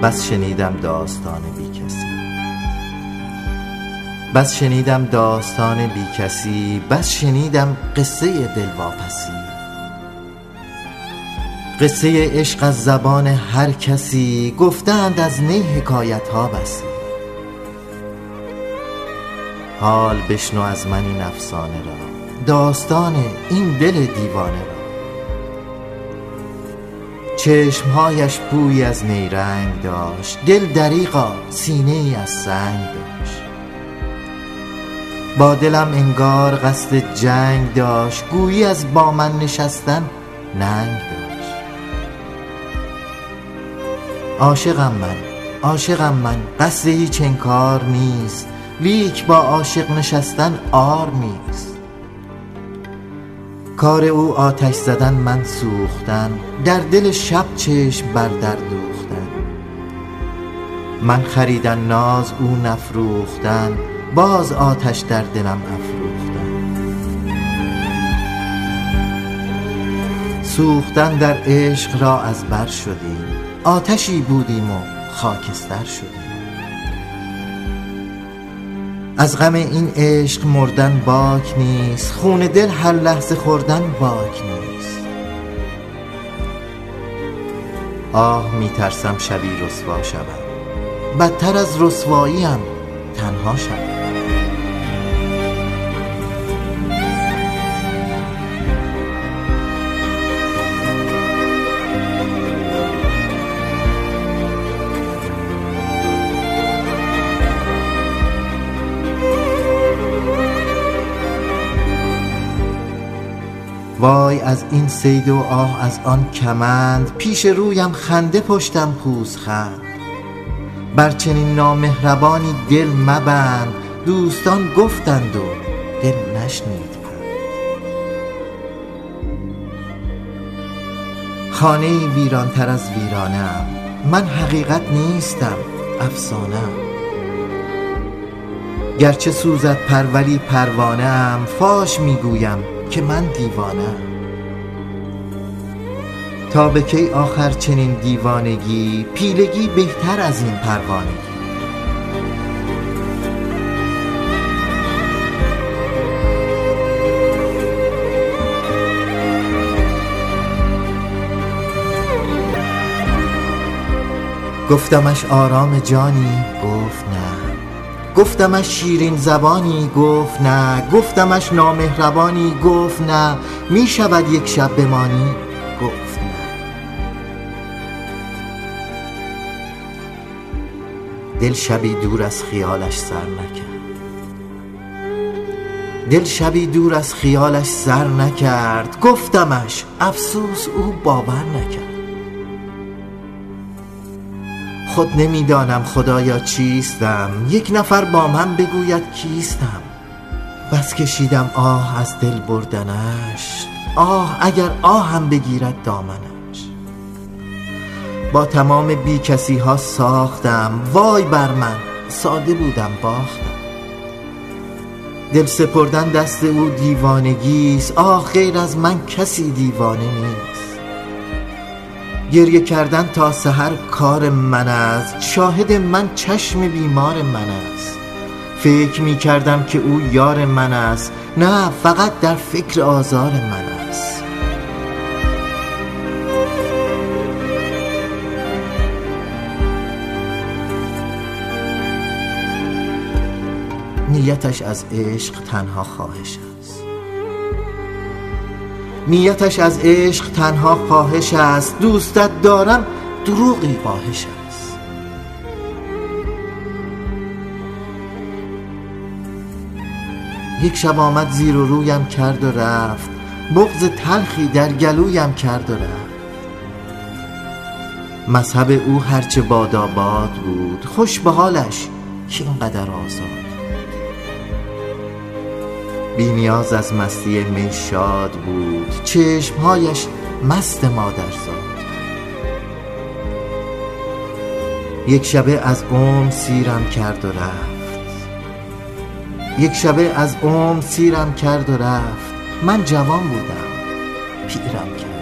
بس شنیدم داستان بی کسی، بس شنیدم داستان بی کسی، بس شنیدم قصه دلواپسی. قصه عشق از زبان هر کسی، گفتند از نی حکایت ها بسی. حال بشنو از من این افسانه را، داستان این دل دیوانه را. چشمهایش بوی از نیرنگ داشت، دل دریغا سینه ای از سنگ داشت. با دلم انگار قصد جنگ داشت، گویی از با من نشستن ننگ داشت. عاشقم من قصد هیچ انکار نیست، لیک با عاشق نشستن عار نیست. کار او آتش زدن من سوختن، در دل شب چشم بر در دوختن. من خریدن ناز او نفروختن، باز آتش در دلم افروختن. سوختن در عشق را از بر شدیم، آتشی بودیم و خاکستر شدیم. از غم این عشق مردن باک نیست، خون دل هر لحظه خوردن باک نیست. آه میترسم شبی رسوا شوم، بدتر از رسواییم تنها شوم. وای از این صید و آه از آن کمند، پیش رویم خنده پشتم پوزخند. بر چنین نامهربانی دل مبند، دوستان گفتند و دل نشنید پند. خانه‌ای ویرانتر از ویرانه‌ام، من حقیقت نیستم افسانه‌ام. گرچه سوزد پر ولی پروانه‌ام، فاش میگویم که من دیوانه‌ام. تا به کی آخر چنین دیوانگی، پیلگی بهتر از این پروانگی. گفتمش آرام جانی، گفت نه. گفتمش شیرین زبانی، گفت نه. گفتمش نامهربانی، گفت نه. می شود یک شب بمانی، گفت نه. دل شبی دور از خیالش سر نکرد، دل شبی دور از خیالش سر نکرد. گفتمش افسوس او باور نکرد. خود نمیدانم خدایا چیستم، یک نفر با من بگوید کیستم. بس کشیدم آه از دل بردنش، آه اگر آهم بگیرد دامنش. با تمام بی کسی ها ساختم، وای بر من ساده بودم باختم. دل سپردن دست او دیوانگیست، آه غیر از من کسی دیوانه نیست. گریه کردن تا سحر کار من است، شاهد من چشم بیمار من است. فکر می کردم که او یار من است، نه فقط در فکر آزار من است. نیتش از عشق تنها خواهش است، نیتش از عشق تنها خواهش است. دوستت دارم دروغی فاحش است. یک شب آمد زیر و رویم کرد و رفت، بغض تلخی در گلویم کرد و رفت. مذهب او هرچه باداباد بود، خوش به حالش که اینقدر آزاد. بی نیاز از مستی می شاد بود، چشمهایش مست مادرزاد. یک شبه از عمر سیرم کرد و رفت، یک شبه از عمر سیرم کرد و رفت. من جوان بودم پیرم کرد.